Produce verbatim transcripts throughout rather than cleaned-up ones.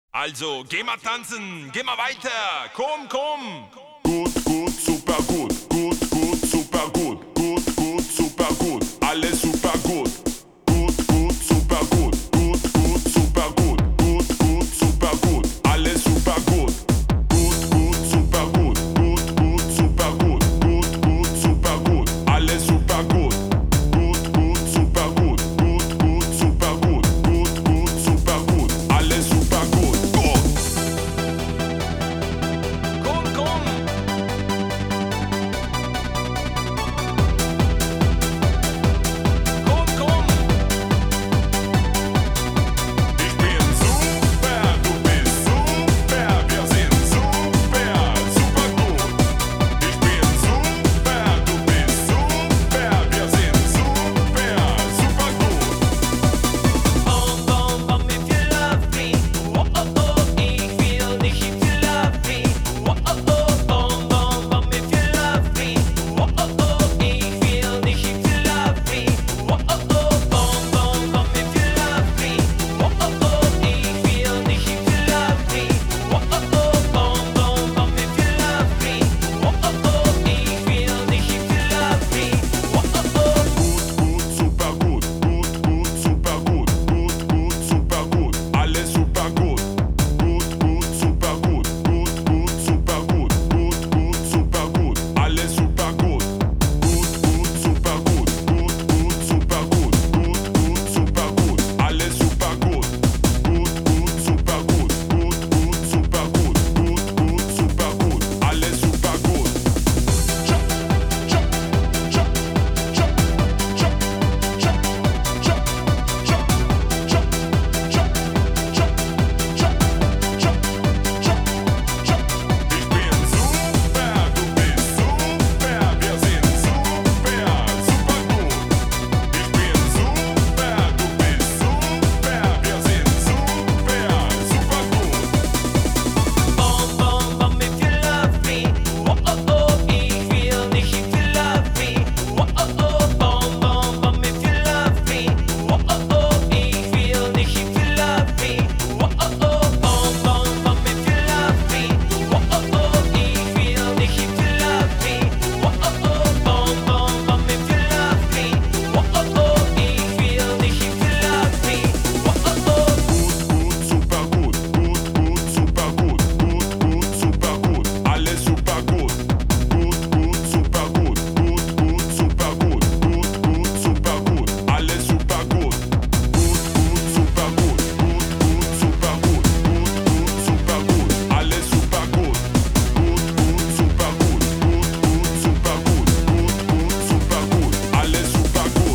Also, geh mal tanzen, geh mal weiter, komm, komm. Gut, gut, super gut, gut, gut, super gut, gut, gut, super gut, alles super gut. Gut, gut, super gut, gut, gut, super gut, gut, gut, super gut, alles super gut. Gut, gut, super gut, gut, gut, super gut, gut, gut, super gut, alles super gut. Gut, gut, super gut, gut, gut, super gut, gut, gut, super gut, alles super gut. Gut. Komm, komm. Komm, komm. Ich bin super, du bist super, wir sind super, super gut. Ich bin super, du bist super, wir sind super, super gut. Bom, bom, bom, if you love me. Oh, oh, oh, ich will dich, if you love me. Oh, oh, oh, bom, bom, bom, if you love me. Oh, oh, oh, ich will dich, if you love me. Oh, oh, oh, bom, bom, bom, if you love me. Oh, oh, oh, ich will dich, if you love me. Oh, oh, oh, bom, bom, bom, if you love me. Oh, oh, oh, ich will dich, if you love me. Oh, oh, oh. Gut, gut, super gut, gut, gut, super gut, gut, gut, super gut, alles super gut. Gut, gut, super gut, gut, gut, super gut, gut, gut, super gut, alles super gut. Gut, gut, super gut, gut, gut, super gut, gut, gut, super gut, alles super gut. Gut, gut, super gut, gut, gut, super gut, gut, gut, super gut, alles super gut. Chop, chop, chop, chop, chop, chop, chop, chop, chop, chop, chop, chop, chop, chop, chop. Ich bin super, du bist super, wir sind super, super gut. Ich bin super, du bist super, wir sind super, super gut. Bom, bom, bom, if you love me. Oh, oh, oh, ich will dich, if you love me. Oh, oh, oh, bom, bom, bom, if you love me. Oh, oh, oh, ich will dich, if you love me. Oh, oh, oh, bom, bom, bom, if you love me. Oh, oh, oh, ich will dich, if you love me. Oh, oh, oh, bom, bom, bom, if you love me. Oh, oh, oh, ich will dich, if you love me. Oh, oh, oh. Gut, gut, super gut, gut, gut, super gut, gut, gut, super gut, alles super gut. Gut, gut, super gut, gut, gut, super gut, gut, gut, super gut, alles super gut. Gut, gut, super gut, gut, gut, super gut, gut, gut, super gut, alles super gut. Gut, gut, super gut, gut, gut, super gut, gut, gut, super gut, alles super gut.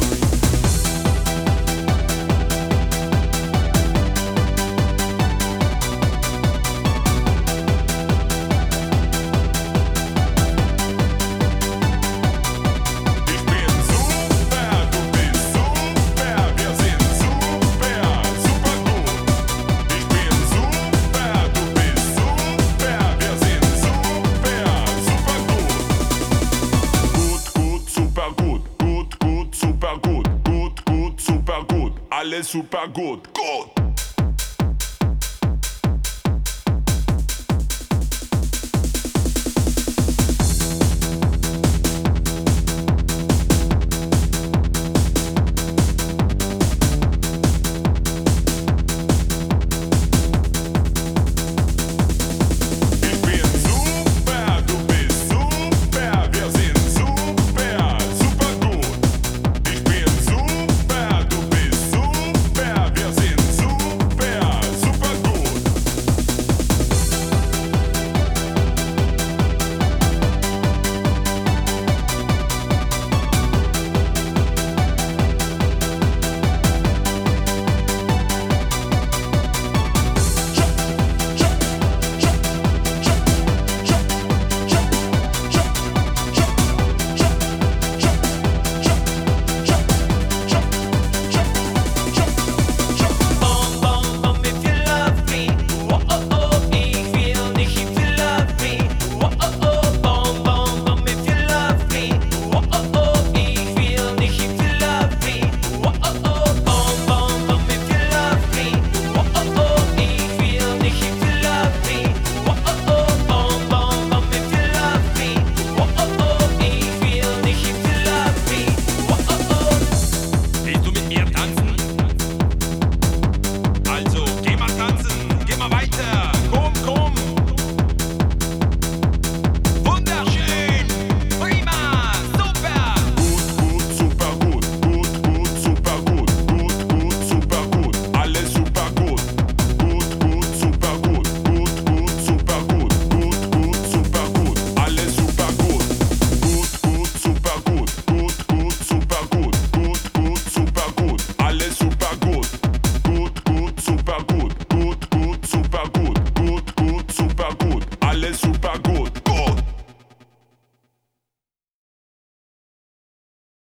Ich bin super, du bist super, wir sind super, super gut. Ich bin super, du bist super, wir sind super, super gut. Gut, gut, super gut, gut, gut, super gut, gut, gut, super gut, alles super gut. Gut.